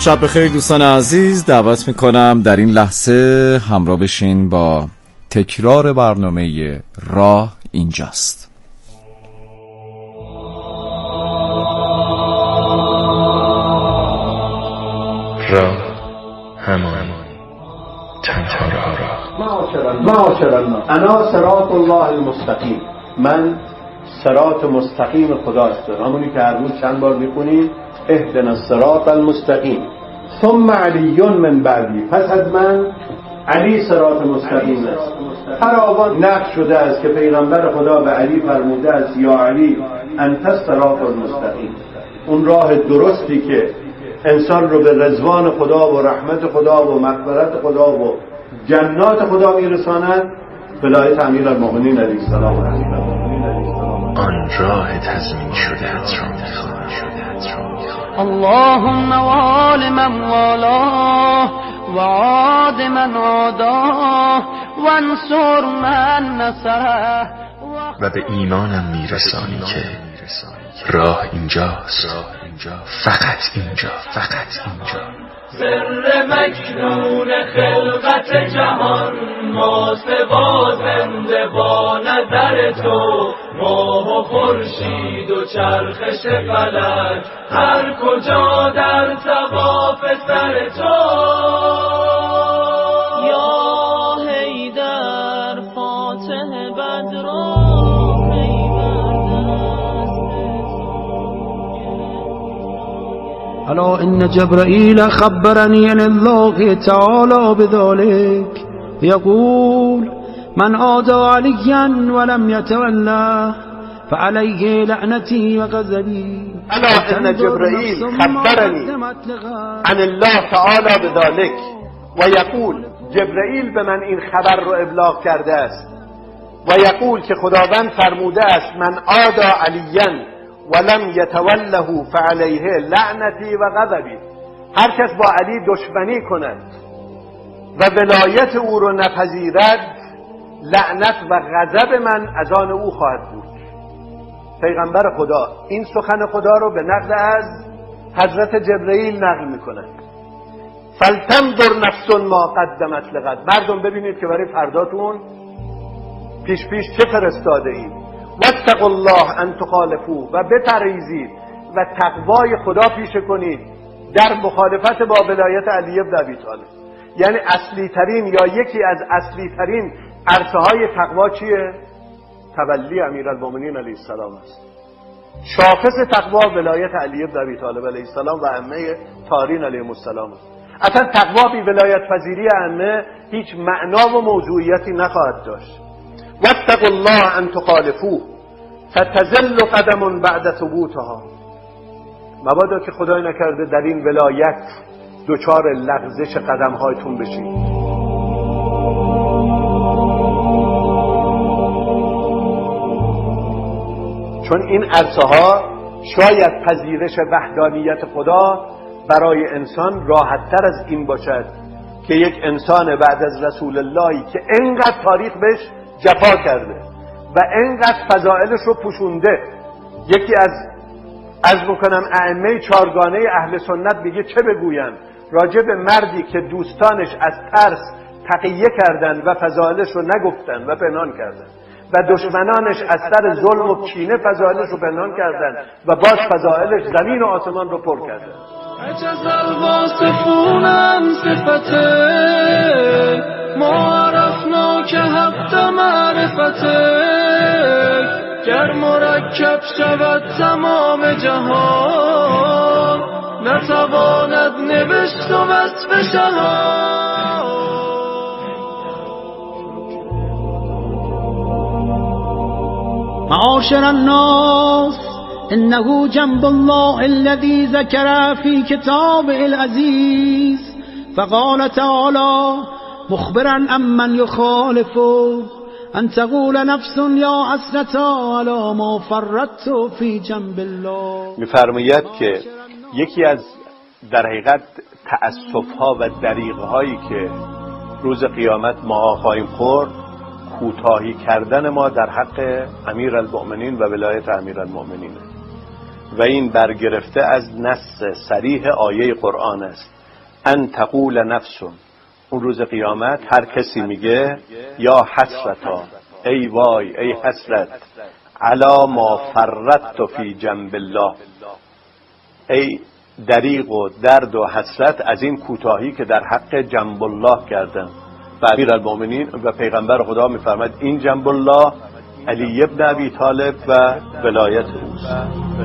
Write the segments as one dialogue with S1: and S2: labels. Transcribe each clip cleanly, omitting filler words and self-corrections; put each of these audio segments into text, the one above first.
S1: شب بخیر دوستان عزیز، دعوت میکنم در این لحظه همراه بشین با تکرار برنامه راه اینجاست.
S2: راه همان تنها راه.
S3: معاشرالناس انا صراط الله المستقیم، من صراط مستقیم خدا هستم، همونی که هر روز چند بار میخونیم اهدنا الصراط المستقیم. ثم علی من بعدی، پس از من علی صراط مستقیم است. فراوان نقل شده است که پیغمبر خدا به علی فرموده است یا علی انت الصراط المستقیم، اون راه درستی که انسان رو به رضوان خدا و رحمت خدا و مغفرت خدا و جنات خدا میرساند. ولایت امیرالمؤمنین علیه السلام.
S2: آن راه تضمین شده ات را میخوام.
S4: اللهم وال من والاه وعاد من عاداه وانصر من نصره.
S2: و به ایمانم میرسانی که راه اینجاست، فقط اینجا.
S5: سر مکنون خلقت جهان، ما سوا زنده با نظر تو، ماه و خورشید و چرخش فلک، هر کجا در طواف سر تو.
S4: یا حیدر فاتح بدر
S6: الا ان جبرائیل خبرنی عن الله تعالی بذلك یقول من عادى علیا ولم يتوله فعليه لعنتی و غضبی.
S3: الا ان جبرائیل خبرنی عن الله تعالی بذلك و یقول، جبرائیل به من این خبر رو ابلاغ کرده است و یقول که خداوند فرموده است من عادى علیا ولم یتوله فعلیه لعنتی و غضبی، هر کس با علی دشمنی کند و ولایت او رو نپذیرد، لعنت و غضب من از آن او خواهد بود. پیغمبر خدا این سخن خدا رو به نقل از حضرت جبرئیل نقل میکنه. فلتنظر نفس ما قدمت لغد، مردم ببینید که برای فرداتون پیش چه فرستاده اید. واتقوا الله ان تخالفوا، و بپرهیزید و تقوای خدا پیشه کنید در مخالفت با ولایت علی بن ابی طالب. یعنی اصلی ترین یا یکی از اصلی ترین عرصه های تقوا چیه؟ تولی امیرالمؤمنین علیه السلام است. شاخص تقوا ولایت علی بن ابی طالب علیه السلام و عمه طاهرین علیهم السلام است. اصلا تقوا بی ولایت پذیری عمه هیچ معنا و موضوعیتی نخواهد داشت. واتقوا الله ان تخالفوه فتزل قدم بعد ثبوتها، مبادا که خدای نکرده در این ولایت دچار لغزش قدم هایتون بشید. چون این عرصه ها شاید پذیرش وحدانیت خدا برای انسان راحت تر از این باشد که یک انسان بعد از رسول اللهی که انقدر تاریخ بهش جفا کرده و انقدر فضائلش رو پوشونده، یکی از میکنم ائمه چارگانه اهل سنت میگه چه بگویم راجع به مردی که دوستانش از ترس تقیه کردن و فضائلش رو نگفتن و پنهان کردن و دشمنانش از سر ظلم و کینه فضائلش رو پنهان کردن و باز فضائلش زمین و آسمان رو پر کردن.
S5: عجز الواصفون عن صفته ما عرفنا که حق معرفته، گر مرکب شود تمام جهان نتواند نوشت و وصف شهان.
S6: معاشر الناس انه جنب الله الذي ذكر في كتابه العزيز فقال تعالى مخبرا عمن يخالف ان تقول نفس یا حسرتا على ما فرطت في جنب الله.
S3: میفرماید که یکی از در حقیقت تأسف‌ها و دریغ‌هایی که روز قیامت ما خواهیم خورد کوتاهی کردن ما در حق امیرالمؤمنین و ولایت امیرالمؤمنین. و این برگرفته از نص صریح آیه قرآن است. ان تقول نفس، اون روز قیامت هر کسی میگه یا حسرتا، ای وای ای حسرت، علی ما فرطت فی جنب الله، ای دریغ و درد و حسرت از این کوتاهی که در حق جنب الله کردم. و امیرالمؤمنین و پیغمبر خدا میفرماید این جنب الله علی ابن ابی طالب و ولایت اوست.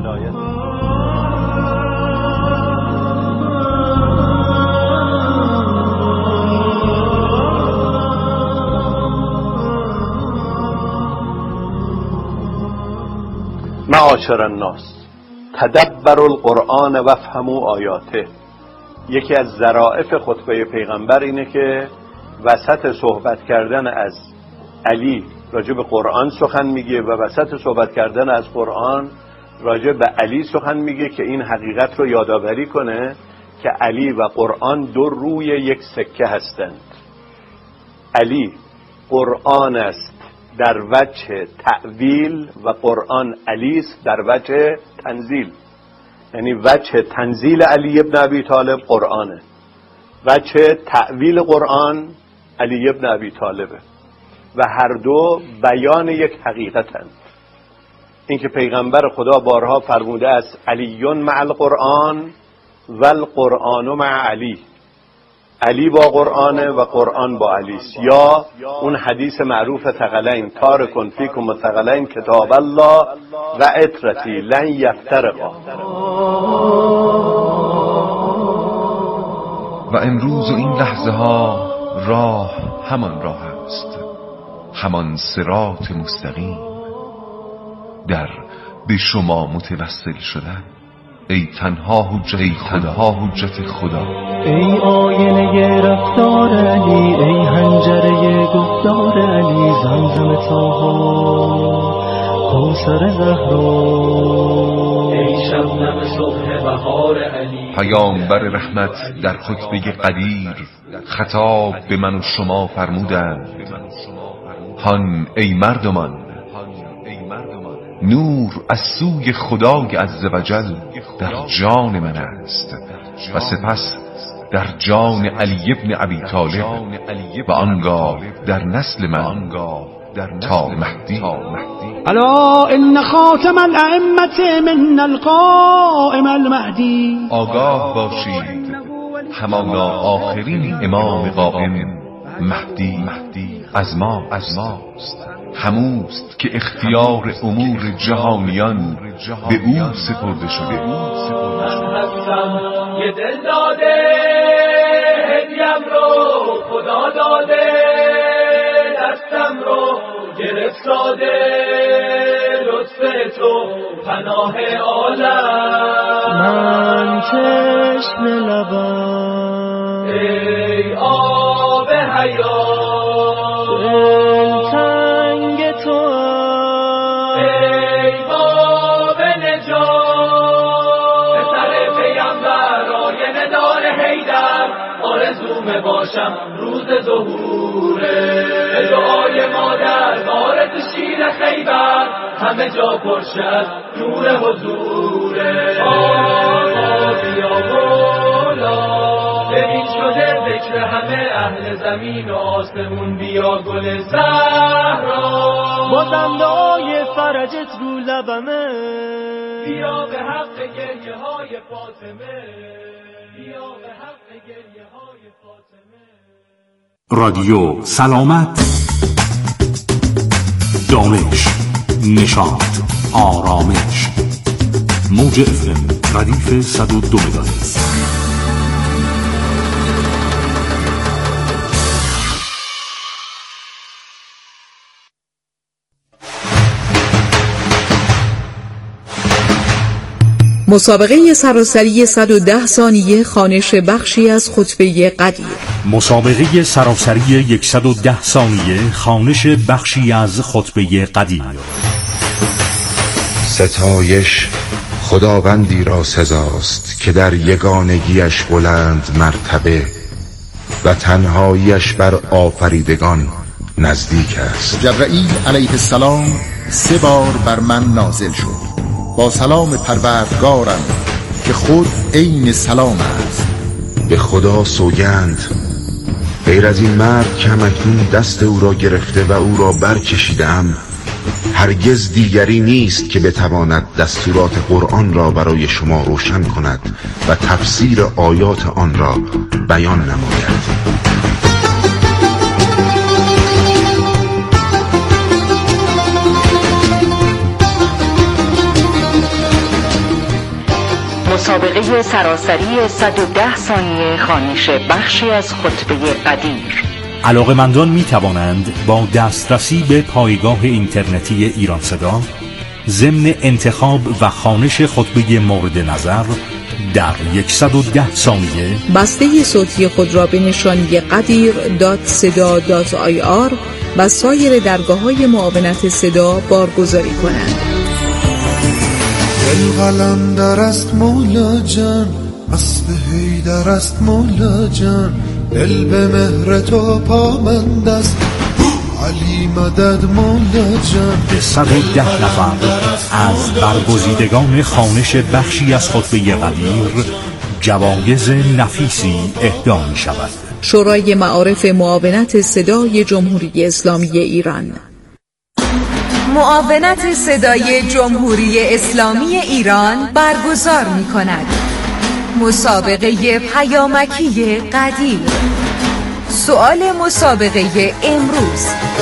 S3: معاشر الناس تدبروا القرآن وافهموا آیاته. یکی از ظرافت خطبه پیغمبر اینه که وسط صحبت کردن از علی راجع به قرآن سخن میگه و وسط صحبت کردن از قرآن راجع به علی سخن میگه که این حقیقت رو یادآوری کنه که علی و قرآن دو روی یک سکه هستند. علی قرآن است در وجه تأویل و قرآن علی است در وجه تنزیل. یعنی وجه تنزیل علی ابن ابی طالب قرآنه، وجه تأویل قرآن علی ابن ابی طالبه و هر دو بیان یک حقیقتند. این که پیغمبر خدا بارها فرموده است علیون مع القرآن و القرآن مع علی، علی با قرآنه و قرآن با علی است. یا اون حدیث معروف ثقلین تارکن فیکم ثقلین کتاب الله و عترتی لن یفترقا.
S2: و امروز و این لحظه ها راه همان راه است، همان صراط مستقیم در به شما متوسل شدن. ای تنها حجت خدا،
S5: ای آینه رفتار علی، ای حنجره گفتار علی، زمزم طاها کوثر زهرا، ای شبنم صبح بهار علی.
S2: پیامبر رحمت در خطبه قدیر خطاب به من و شما فرمودند هان ای مردمان، نور از سوی خدای عزوجل در جان من است و سپس در جان علی ابن ابی طالب و آنگاه در نسل من تا مهدی.
S6: الا ان خاتم الائمه من القائم المهدی.
S2: آگاه باشید همانا آخرین امام قائم مهدی از ماست، هموست که اختیار امور جهانیان به او سپرده شده.
S5: من هستم یه دل داده، هدیم رو خدا داده، دستم رو گرفتاده، لطف تو پناه عالم. من چشم لبم ای آب حیات، باشم روز ظهوره، به دعای مادر وارد شیر خیبر، همه جا پرشه از نور حضوره. آقا بیا مولا، ببین شده ذکر همه اهل زمین و آسمون، بیا گل زهرا، بازم دعای فرجت رو لبمه، بیا به حق گریه های فاطمه، بیا به حق گریه های فاطمه.
S7: رادیو سلامت، دانش، نشاط، آرامش. موج FM ردیف 102 مگاهرتز.
S8: مسابقه سراسری 110 ثانیه خوانش بخشی از خطبه قدیر.
S7: مسابقه سراسری 110 ثانیه خوانش بخشی از خطبه قدیر.
S9: ستایش خداوندی را سزاست که در یگانگیش بلند مرتبه و تنهاییش بر آفریدگان نزدیک است.
S10: جبرائیل علیه السلام 3 بار بر من نازل شد. با سلام پروردگارم که خود عین سلام است.
S9: به خدا سوگند غیر از این مرد که همکنون دست او را گرفته و او را برکشیدم، هرگز دیگری نیست که بتواند دستورات قرآن را برای شما روشن کند و تفسیر آیات آن را بیان نماید.
S8: مسابقه سراسری 110 ثانیه خوانش بخشی از خطبه قدیر.
S7: علاقه‌مندان می توانند با دسترسی به پایگاه اینترنتی ایران صدا ضمن انتخاب و خوانش خطبه مورد نظر در 110 ثانیه
S8: بسته صوتی خود را به نشانی qadir.seda.ir و سایر درگاه‌های معاونت صدا بارگذاری کنند.
S11: دل قلندر است مولا جان، اسب حیدر است مولا جان، دل به مهر تو پامند است علی مدد مولا جان.
S7: به 110 نفر از برگزیدگان خوانش بخشی از خطبه قدیر جوایز نفیسی اهدا می شود.
S8: شورای معارف معاونت صدای جمهوری اسلامی ایران. معاونت صدای جمهوری اسلامی ایران برگزار می کند مسابقه پیامکی قدیر. سؤال مسابقه امروز: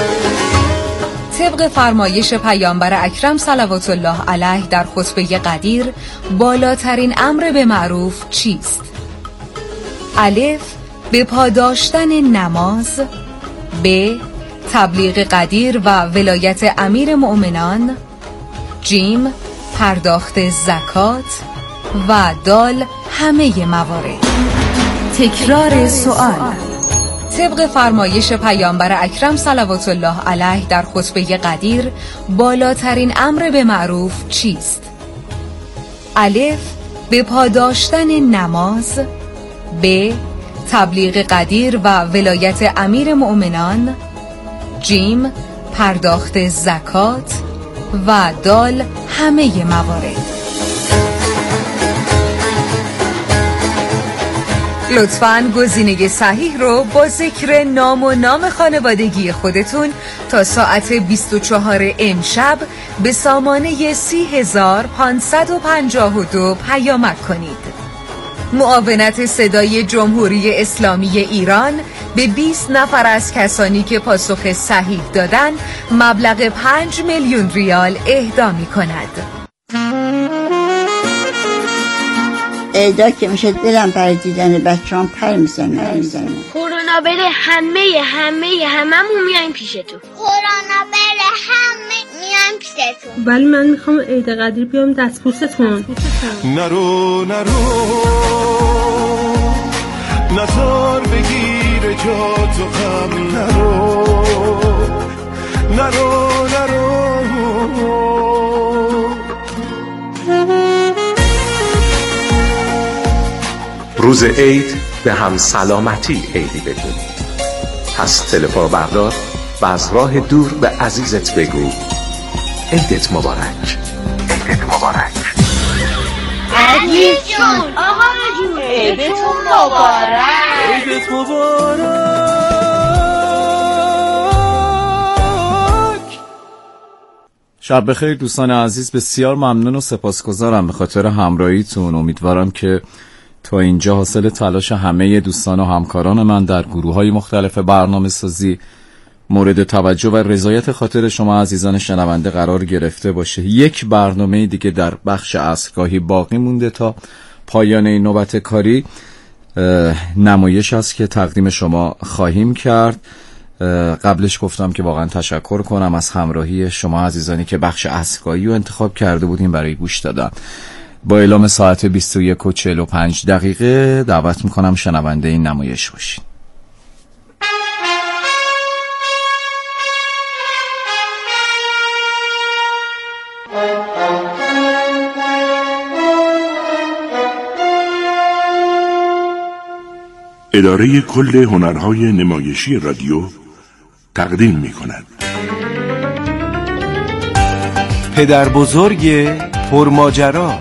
S8: طبق فرمایش پیامبر اکرم صلوات الله علیه در خطبه قدیر بالاترین امر به معروف چیست؟ الف: به پاداشتن نماز. ب: تبلیغ قدیر و ولایت امیر مؤمنان. جیم: پرداخت زکات. و دال: همه موارد. تکرار سوال: طبق فرمایش پیامبر اکرم صلوات الله علیه در خطبه قدیر بالاترین امر به معروف چیست؟ الف: به پاداشتن نماز. ب: تبلیغ قدیر و ولایت امیر مؤمنان. جیم: پرداخت زکات. و دال: همه موارد. لطفاً گزینه صحیح رو با ذکر نام و نام خانوادگی خودتون تا ساعت 24 امشب به سامانه 30552 پیامک کنید. معاونت صدای جمهوری اسلامی ایران به 20 نفر از کسانی که پاسخ صحیح دادن مبلغ 5 میلیون ریال اهدا می کند.
S12: عیدا که میشه دلم برای دیدن بچه‌ام پر میزنه.
S13: کرونا بره هممون میایم پیشتون. کرونا بره همه میایم پیشتون.
S14: ولی من میخوام عید قدیر بیام دستبوستون.
S11: نرو نزار بگیر جا تو غم. نرو
S15: روز عید به هم سلامتی عیدی بگو. پس تلفن بردار و از راه دور به عزیزت بگو عیدت مبارک. عیدت مبارک.
S13: عزیز جون، آقا جون، عیدتون مبارک.
S11: عیدت مبارک.
S1: شب بخیر دوستان عزیز، بسیار ممنون و سپاسگزارم به خاطر همراهیتون. امیدوارم که تا اینجا حاصل تلاش همه دوستان و همکاران من در گروه‌های مختلف برنامه سازی مورد توجه و رضایت خاطر شما عزیزان شنونده قرار گرفته باشه. یک برنامه دیگه در بخش عصرگاهی باقی مونده تا پایان این نوبت کاری. نمایش است که تقدیم شما خواهیم کرد. قبلش گفتم که واقعا تشکر کنم از همراهی شما عزیزانی که بخش عصرگاهی رو انتخاب کرده بودیم برای گوش دادن. با اعلام ساعت 21:45 دعوت میکنم شنونده این نمایش باشین.
S16: اداره کل هنرهای نمایشی رادیو تقدیم می‌کند.
S17: پدر بزرگ پرماجرا.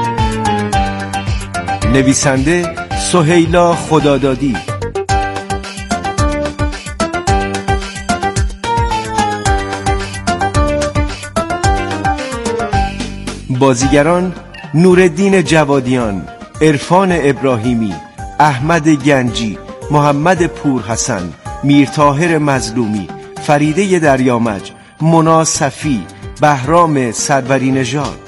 S17: نویسنده سهیلا خدادادی. بازیگران نورالدین جوادیان، عرفان ابراهیمی، احمد گنجی، محمد پورحسن، میرطاهر مظلومی، فریده دریامج، مونا صفی، بهرام سروری نژاد.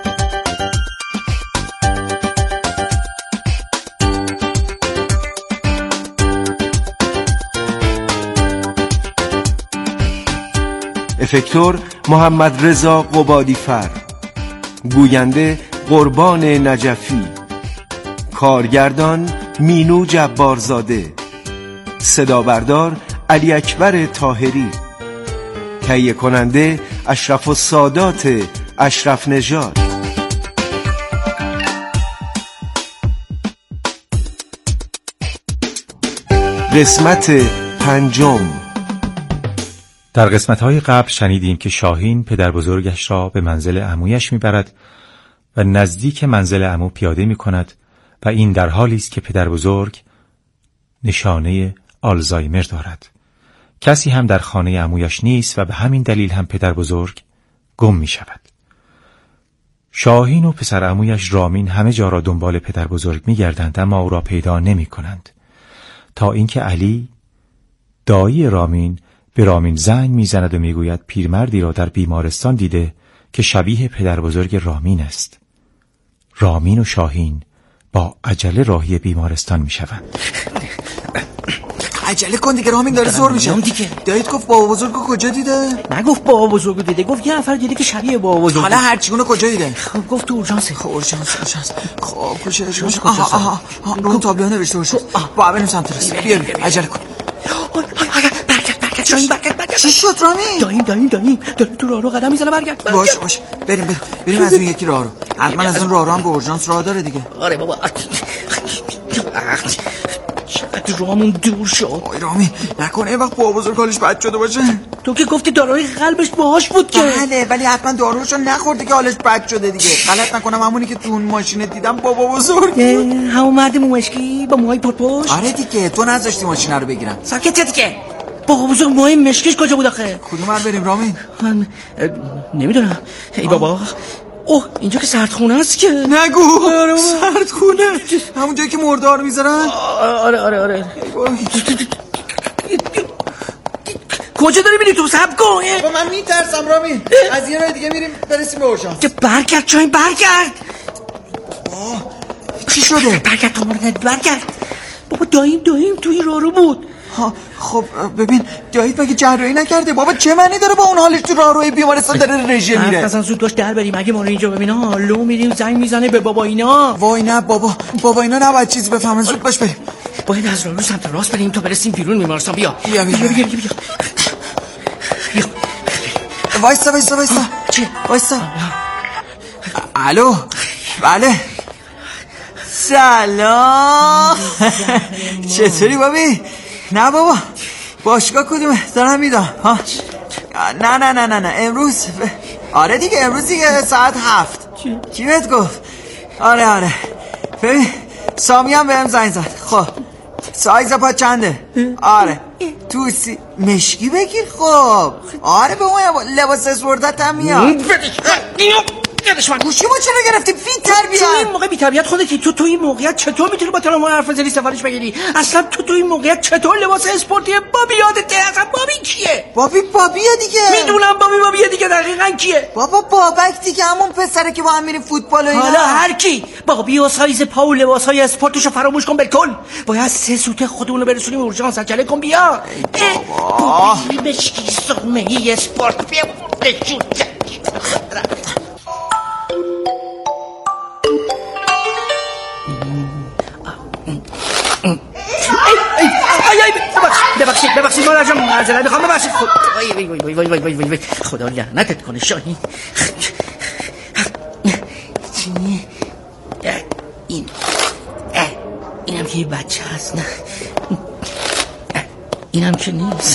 S17: افکتور محمد رضا قبادیفر. گوینده قربان نجفی. کارگردان مینو جبارزاده. صدابردار علی اکبر طاهری. تهیه کننده اشرف السادات اشرف نژاد. قسمت 5.
S7: در قسمت‌های قبل شنیدیم که شاهین پدر بزرگش را به منزل عمویش می‌برد و نزدیک منزل عمو پیاده می‌کند و این در حالی است که پدر بزرگ نشانه آلزایمر دارد. کسی هم در خانه عمویش نیست و به همین دلیل هم پدر بزرگ گم می‌شود. شاهین و پسر عمویش رامین همه جا را دنبال پدر بزرگ می‌گردند اما او را پیدا نمی‌کنند تا اینکه علی دایی رامین به رامین زنگ میزند و میگوید پیرمردی را در بیمارستان دیده که شبیه پدر بزرگ رامین است. رامین و شاهین با عجله راهی بیمارستان میشوند.
S18: عجله کن دیگه، رامین داره زور میشه. داییت گفت بابا بزرگو کجا دیده؟
S19: نگفت بابا بزرگو دیده، گفت یه نفر دیده که شبیه بابا بزرگ.
S18: حالا هرچی اونو کجا دیده؟
S19: خب گفت تو اورژانس.
S18: اورژانس. خب کجاش باشه؟ آها رو تابلو نوشته باشه. با بریم سمت رسید. بیا عجله کن.
S19: شاهین برگرد.
S18: چی شد رامین؟
S19: داییم داره تو راه رو قدم میزنه. برگرد.
S18: باش بریم از اون یکی راه رو. حتما از اون راه رو هم به اورژانس راه داره دیگه.
S19: آره بابا. چقدر راهمون دور شد.
S18: رامین نکنه یه وقت بابا بزرگ حالش بد شده باشه.
S19: تو که گفتی داروی قلبش باهاش بود که.
S18: بله ولی حتما داروشو نخورده که حالش بد شده دیگه. غلط نکنم همونی که تو اون ماشین دیدم بابا بزرگ.
S19: همون مرد مومشکی با موهای پرپشت.
S18: آره دیگه، تو نذاشتی ماشین رو بگیرم.
S19: ساکت دیگه. بابا بزرگ موهای مشکیش کجا بود آخه؟
S18: کدوم ور بریم رامین؟
S19: من نمیدونم. ای بابا. اوه اینجا که سردخونه است که.
S18: نگو. سردخونه همون جایی که مرده رو میذارن؟
S19: آره. کجا داری میری تو؟ صبر کن.
S18: من میترسم رامین. از یه راه دیگه میریم برسیم به اورژانس.
S19: برگرد شاهین برگرد.
S18: چی شده؟
S19: برگرد تو برگرد. بابا داییم توی راه رو بود.
S18: خب ببین داییت مگه جراحی نکرده؟ بابا چه معنی داره با اون حالش تو راهروی بیمارستان داره رژه میره؟
S19: اصلا زود باش در بریم. اگه ما رو اینجا ببینه لو میریم زنگ میزنه به بابا اینا.
S18: وای نه بابا اینا نباید چیزی بفهمن. زود باش بریم.
S19: باید از راه رو سمت راست بریم تا برسیم بیرون بیمارستان. بیا
S18: وایسا
S19: چی؟
S18: وایسا. الو بله سلام. چطوری بابی؟ نه بابا باشگاه کدومه؟ دارم میدم. نه امروز. آره دیگه امروز دیگه ساعت 7. کی بهت گفت؟ آره ببین سامی هم بهم زنگ زد. خب سایز پا چنده؟ آره توسی مشکی بگیر. خب آره به اون لباس اسپورتت هم میاد. گوشی ما چرا گرفتی؟ بی تربیت.
S19: تو این موقع بی تربیت خودتی. تو این موقعیت چطور میتونی با تلفن حرف بزنی سفارش بگیری؟ اصلا تو این موقعیت چطور لباس اسپورتی بابی یادته؟ اصلا بابی کیه؟
S18: بابیه دیگه.
S19: میدونم بابیه دیگه. دقیقاً کیه؟
S18: بابا بابک دیگه، همون پسره که با هم میریم فوتبال و اینا.
S19: حالا هر کی بابی و سایز پا و لباسای اسپورتشو فراموش کن بالکل. باید 3 سوته خودمون رو برسونیم اورژانس. عجله کن بیا. بابی مشکی سرمه‌ای اسپورت بیا. ببخشید مادر جان معذرت میخوام. ببخشید. وای خدا لعنتت کنه شاهین. اینم که یه بچه هست. نه اینم که نیست.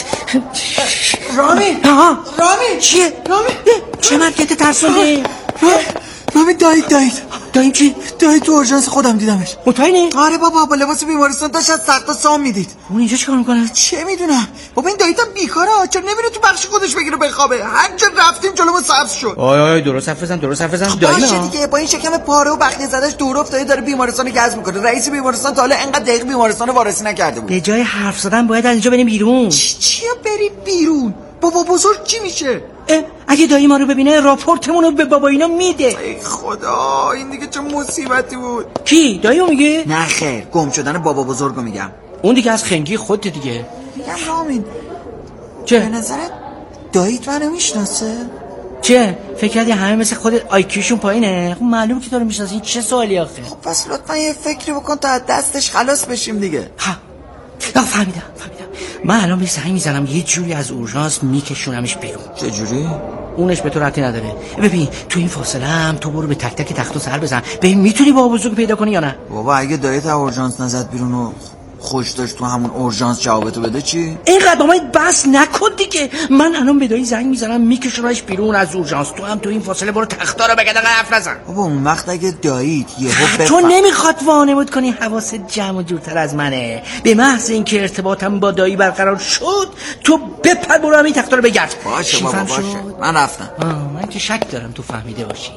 S18: رامین
S19: چیه؟
S18: رامین
S19: چه مرکت ترسونده؟
S18: ببین داییم چی؟ دایی تو اورژانس خودم دیدمش.
S19: مطمئنی؟
S18: آره بابا، با لباس بیمارستان داشت از تخت سام میدید.
S19: اون اینجا چیکار میکنه؟
S18: چه میدونم بابا، این داییتم بیکاره، چرا نمیره تو بخش خودش بگیره بخوابه؟ هر جا رفتیم جلومون سبز شد.
S19: آی درست حرف بزن دایی.
S18: باشه دیگه، با این شکم پاره و بخیه زدش دور افتاده داره بیمارستان گز میکنه. رئیس بیمارستان تا حالا انقدر دقیق بیمارستان وارسی نکرده بود.
S19: به جای حرف زدن باید از اینجا بریم بیرون.
S18: چیا بریم بیرون؟ بابا بزرگ چی میشه؟
S19: اگه دایی ما رو ببینه راپورتمون رو به بابا اینا میده.
S18: ای خدا، این دیگه چه مصیبتی بود.
S19: کی؟ داییو میگه؟
S18: نه خیر، گم شدن بابا بزرگو میگم.
S19: اون دیگه از خنگی خودت دیگه.
S18: میگم رامین،
S19: چه؟
S18: به نظرت داییت منو میشناسه؟
S19: چه؟ فکر کردی همه مثل خودت آیکیوشون پایینه؟ خب معلومه که تو رو میشناسه. این چه سوالی آخه؟
S18: خب پس لطفا یه فکری بکن تا از دستش خلاص بشیم دیگه.
S19: فهمیدم. من الان به زنگ میزنم یه جوری از اورژانس میکشونمش بیرون.
S18: چه جوری؟
S19: اونش به تو ربطی نداره. ببین تو این فاصله هم تو برو به تک تک تختو سر بزن. ببین میتونی بابا بزرگ پیدا کنی یا نه؟
S18: بابا اگه دایت اورژانس نزد بیرون و خوش داشت تو همون اورژانس جوابتو بده چی؟
S19: اینقدر با من بس نکن دیگه. من الان به دایی زنگ میزنم میکشونش بیرون از اورژانس. تو هم تو این فاصله برو تختا رو بگرد حرف نزن.
S18: بابا اون وقت اگه داییت یهو
S19: تو نمیخواد وانمود کنی حواست جمع و جورتر از منه. به محض اینکه ارتباطم با دایی برقرار شد تو بپر برو همین تختا رو بگرد.
S18: باشه بابا باشه، من رفتم.
S19: من که شک دارم تو فهمیده باشی.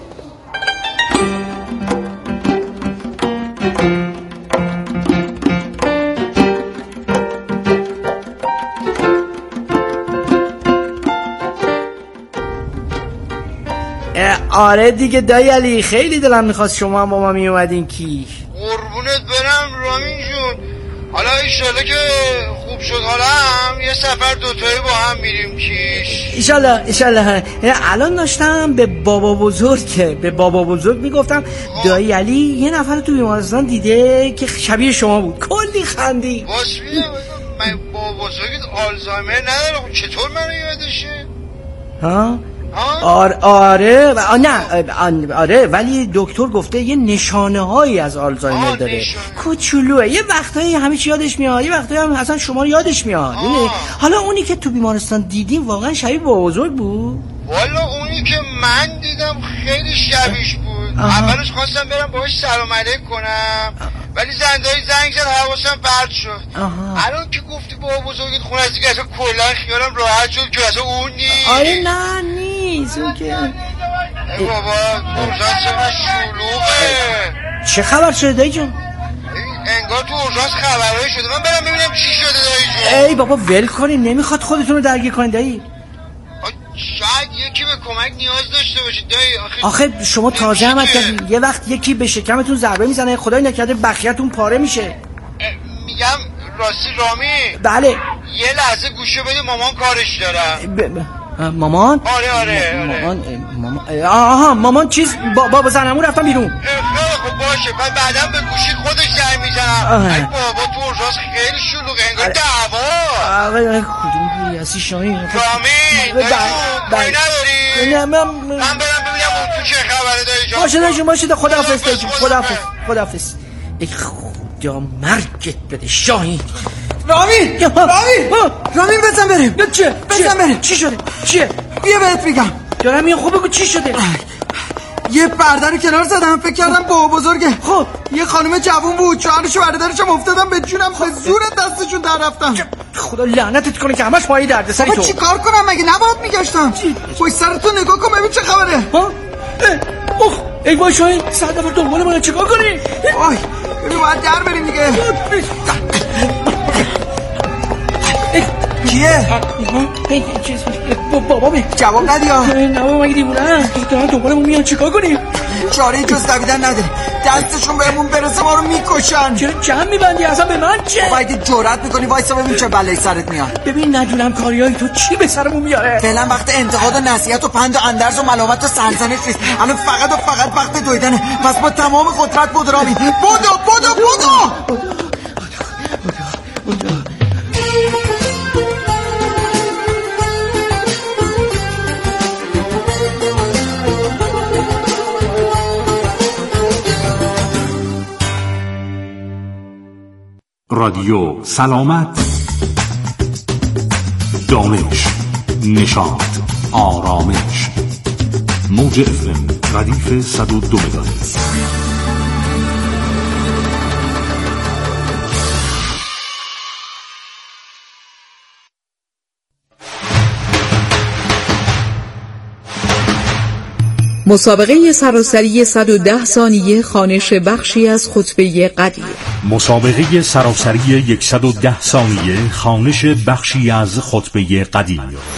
S19: آره دیگه دایی علی، خیلی دلم میخواست شما هم با ما میومدین کیش.
S20: قربونت برم رامین جون. حالا ایشالله که خوب شد حالا هم یه سفر دوتایی با هم میریم کیش.
S19: ایشالله. الان داشتم به بابا بزرگ میگفتم دایی علی یه نفر تو بیمارستان دیده که شبیه شما بود. کلی خندی.
S20: باش میدم من بابا بزرگت آلزایمر نداره. خب چطور منو یادشه؟
S19: ها؟ آره ولی دکتر گفته یه نشانه هایی از آلزایمر داره. کوچولوه، یه وقتایی همه چی یادش میاد، یه وقتایی هم اصلا شما رو یادش میاد. حالا اونی که تو بیمارستان دیدیم واقعا شبیه بابا بزرگ بود؟
S20: والا اونی که من دیدم خیلی شبیش بود. اولش خواستم برم باهاش سلام علیک کنم ولی زنده‌ای زنگ زد حواسم پرت شد. الان که گفتی بابا بزرگت خونه است دیگه اصلا کلا خیالم راحت شد که اصلا اون نیست.
S19: آره نه نیست اون که
S20: بابا اورژانس من شلوغه.
S19: چه خبر شده دایی جون؟
S20: انگار تو اورژانس خبرایی شده. من برم ببینم چی شده دایی جون.
S19: ای بابا ول کنین، نمیخواد خودتون رو درگیر کنین دایی.
S20: شاید یکی به کمک نیاز داشته باشید دایی.
S19: آخه شما تازه هم کردین، یه وقت یکی به شکمتون ضربه میزنه خدای نکرده بخیتون پاره میشه.
S20: میگم راستی رامی.
S19: بله.
S20: یه لحظه گوشه بده مامان کارش دارم.
S19: مامان؟
S20: آره.
S19: آها مامان چیز بابا زنمون رفتم بیرون.
S20: خب باشه بعدم به گوشی خودش زنگ میزنم. ای بابا تو اورژانس خیلی شلوغه انگار دعوا.
S19: کدوم ریاسی شاهین؟
S20: رامی دایی نداری؟
S19: نه من
S20: برم ببینم اون تو چه خبره دایی جان.
S19: باشه خداحافظ. ای خدا مرگت بده شاهین.
S18: رامین بزن بریم. بزن بریم.
S19: چی شده؟ چیه؟
S18: بیا بهت میگم.
S19: دارم میگم خوب بگو چی شده؟
S18: یه پرده رو کنار زدم فکر کردم بابا بزرگه.
S19: خب
S18: یه خانم جوون بود، شوهرش و برادرشم افتادم به جونم، به زور دستشون در رفتم.
S19: خدا لعنتت کنه که همش پای دردسری تو.
S18: چی کار کنم مگه نباید میگشتم؟ پشت سرتو نگاه کن ببین چه خبره.
S19: ای وای شاهین 100 نفر دنبال ما چیکار کنیم؟
S18: وای ببین باید در بریم دیگه. کیه؟
S19: بابا
S18: جواب ندی ها؟
S19: نه بابا مگه دیوونه دارن دنبالمون میان چیکار کنیم؟
S18: چاره جز دویدن نداره. دستشون بهمون برسه ما رو میکشن.
S19: چرا جمع میبندی اصلا به من چه؟
S18: بابا اگه جرأت میکنی وایسا ببین چه بلایی سرت میاد.
S19: ببین ندونم کاریای تو چی به سرمون میاره.
S18: فعلا وقت انتقاد و نصیحت و پند و اندرز و ملامت و سرزنش نیست. الان فقط وقت دویدنه. پس با تمام قدرت بود رامی. بدو
S7: رادیو سلامت، دانش، نشاط، آرامش، موج FM ردیف 102 مگاهرتز.
S21: مسابقه سراسری 110 ثانیه خوانش بخشی از خطبه قدیر.
S7: مسابقه سراسری 110 ثانیه خوانش بخشی از خطبه قدیر.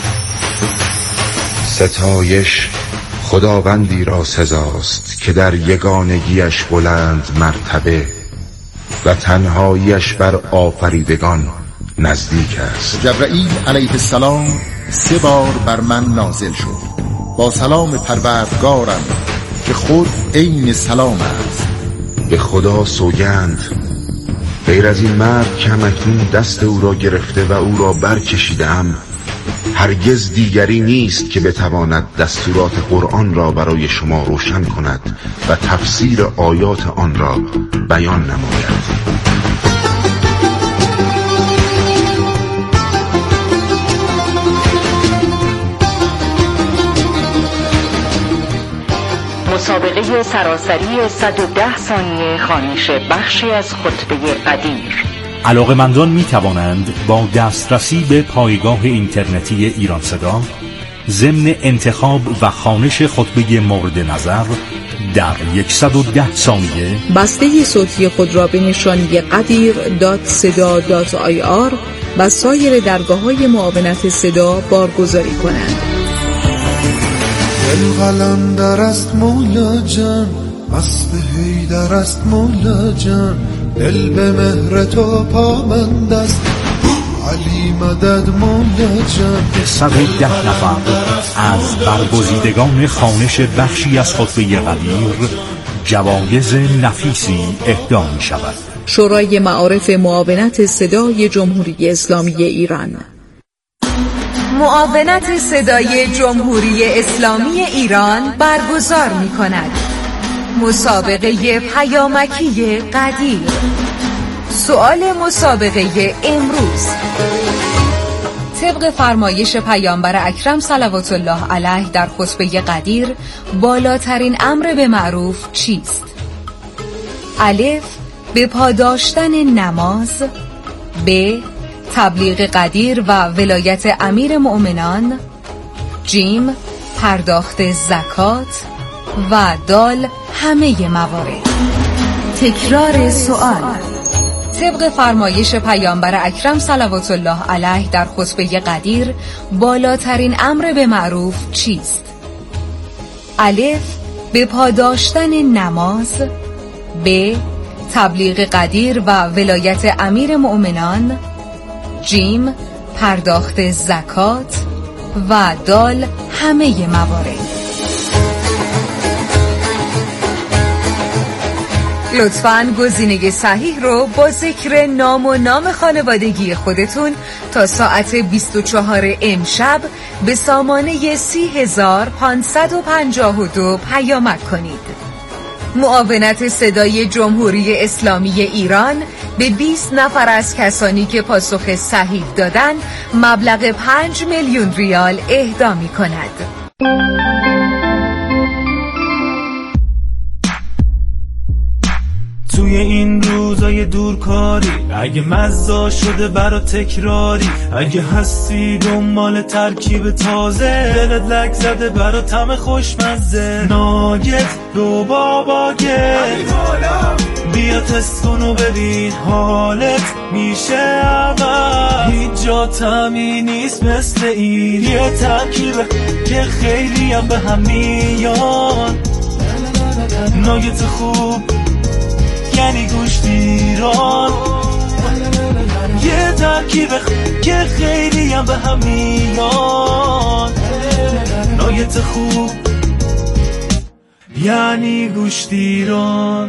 S9: ستایش خداوندی را سزاست که در یگانگیش بلند مرتبه و تنهاییش بر آفریدگان نزدیک است.
S10: جبرائیل علیه السلام 3 بار بر من نازل شد. با سلام پروردگارم که خود عین سلام است.
S9: به خدا سوگند غیر از این مرد که همکنون دست او را گرفته و او را برکشیدم هرگز دیگری نیست که بتواند دستورات قرآن را برای شما روشن کند و تفسیر آیات آن را بیان نماید.
S22: مسابقه سراسری 110 ثانیه خوانش بخشی از خطبه قدیر.
S7: علاقه‌مندان می توانند با دسترسی به پایگاه اینترنتی ایران صدا ضمن انتخاب و خوانش خطبه مورد نظر در 110 ثانیه
S21: بسته صوتی خود را به نشانی qadir.seda.ir و سایر درگاه‌های معاونت صدا بارگذاری کنند.
S11: دل قلندر است مولا جان، اسب حیدر است مولا جان، دل به مهر تو پابند است علی مدد مولا جان.
S7: 110 نفر از برگزیدگان خوانش بخشی از خطبه قدیر جوایز نفیسی اهدا می شود.
S21: شورای معارف معاونت صدای جمهوری اسلامی ایران.
S8: معاونت صدای جمهوری اسلامی ایران برگزار می کند مسابقه پیامکی قدیر. سؤال مسابقه امروز: طبق فرمایش پیامبر اکرم صلوات الله علیه در خطبه قدیر بالاترین امر به معروف چیست؟ الف: به پاداشتن نماز. ب: تبلیغ قدیر و ولایت امیر مؤمنان. جیم: پرداخت زکات. و دال: همه موارد. تکرار سؤال: طبق فرمایش پیامبر اکرم صلوات الله علیه در خطبه قدیر بالاترین امر به معروف چیست؟ الف: به پاداشتن نماز. ب: تبلیغ قدیر و ولایت امیر مؤمنان. جیم: پرداخت زکات. و دال: همه موارد. لطفاً گزینه صحیح رو با ذکر نام و نام خانوادگی خودتون تا ساعت 24 امشب به سامانه 30552 پیامک کنید. معاونت صدای جمهوری اسلامی ایران به 20 نفر از کسانی که پاسخ صحیح دادن مبلغ 5 میلیون ریال اهدا می کند.
S5: توی این روزای دورکاری اگه مزه شده برا تکراری، اگه هستی دنبال ترکیب تازه، دلت لک زده برا طعم خوشمزه، ناگت رو باباگت بیا تست کن و ببین حالت میشه اول. هیچ جا طعمی نیست مثل این، یه ترکیبه که خیلی هم به هم میان. ناگت خوب یعنی گوشت ایران، یه ترکیب که خیلی هم به هم میان. ناگت خوب یعنی گوشت ایران.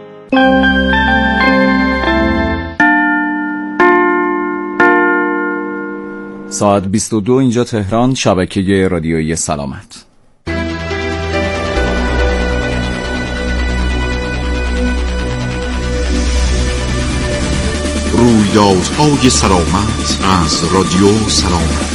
S1: ساعت 22 اینجا تهران، شبکه رادیویی سلامت.
S9: رویدادهای سلامت از رادیو سلامت.